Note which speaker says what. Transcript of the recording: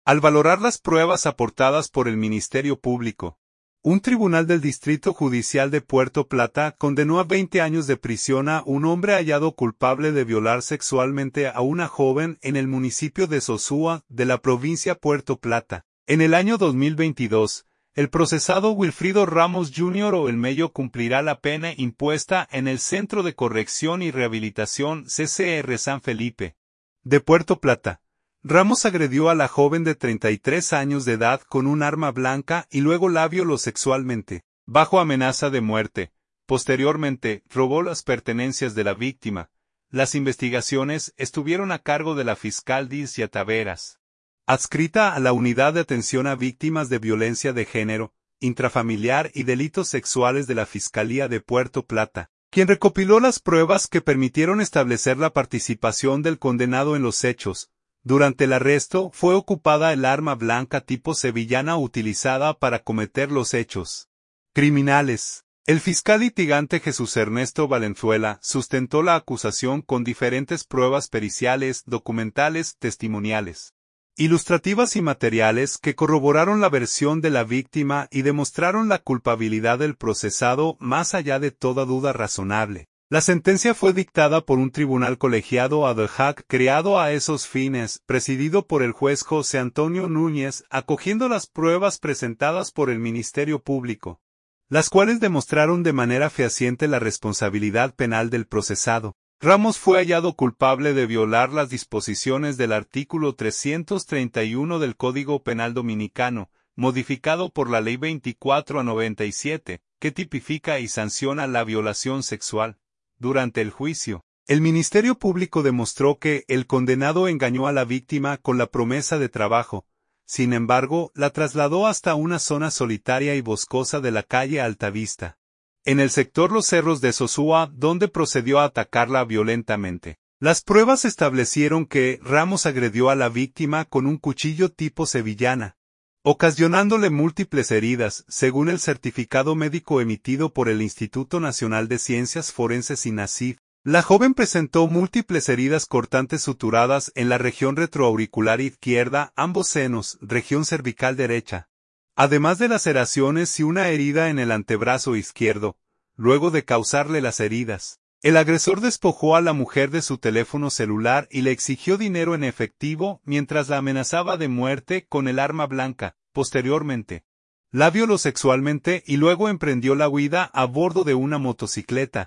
Speaker 1: Al valorar las pruebas aportadas por el Ministerio Público, un tribunal del Distrito Judicial de Puerto Plata condenó a 20 años de prisión a un hombre hallado culpable de violar sexualmente a una joven en el municipio de Sosúa, de la provincia Puerto Plata. En el año 2022, el procesado Wilfrido Ramos Jr. o El Mello cumplirá la pena impuesta en el Centro de Corrección y Rehabilitación CCR San Felipe de Puerto Plata. Ramos agredió a la joven de 33 años de edad con un arma blanca y luego la violó sexualmente, bajo amenaza de muerte. Posteriormente, robó las pertenencias de la víctima. Las investigaciones estuvieron a cargo de la fiscal Dicia Taveras, adscrita a la Unidad de Atención a Víctimas de Violencia de Género, Intrafamiliar y Delitos Sexuales de la Fiscalía de Puerto Plata, quien recopiló las pruebas que permitieron establecer la participación del condenado en los hechos. Durante el arresto fue ocupada el arma blanca tipo sevillana utilizada para cometer los hechos criminales. El fiscal litigante Jesús Ernesto Valenzuela sustentó la acusación con diferentes pruebas periciales, documentales, testimoniales, ilustrativas y materiales que corroboraron la versión de la víctima y demostraron la culpabilidad del procesado más allá de toda duda razonable. La sentencia fue dictada por un tribunal colegiado ad hoc creado a esos fines, presidido por el juez José Antonio Núñez, acogiendo las pruebas presentadas por el Ministerio Público, las cuales demostraron de manera fehaciente la responsabilidad penal del procesado. Ramos fue hallado culpable de violar las disposiciones del artículo 331 del Código Penal Dominicano, modificado por la Ley 24/97, que tipifica y sanciona la violación sexual. Durante el juicio, el Ministerio Público demostró que el condenado engañó a la víctima con la promesa de trabajo. Sin embargo, la trasladó hasta una zona solitaria y boscosa de la calle Altavista, en el sector Los Cerros de Sosúa, donde procedió a atacarla violentamente. Las pruebas establecieron que Ramos agredió a la víctima con un cuchillo tipo sevillana, ocasionándole múltiples heridas, según el certificado médico emitido por el Instituto Nacional de Ciencias Forenses INACIF. La joven presentó múltiples heridas cortantes suturadas en la región retroauricular izquierda, ambos senos, región cervical derecha, además de laceraciones y una herida en el antebrazo izquierdo. Luego de causarle las heridas, el agresor despojó a la mujer de su teléfono celular y le exigió dinero en efectivo mientras la amenazaba de muerte con el arma blanca. Posteriormente, la violó sexualmente y luego emprendió la huida a bordo de una motocicleta.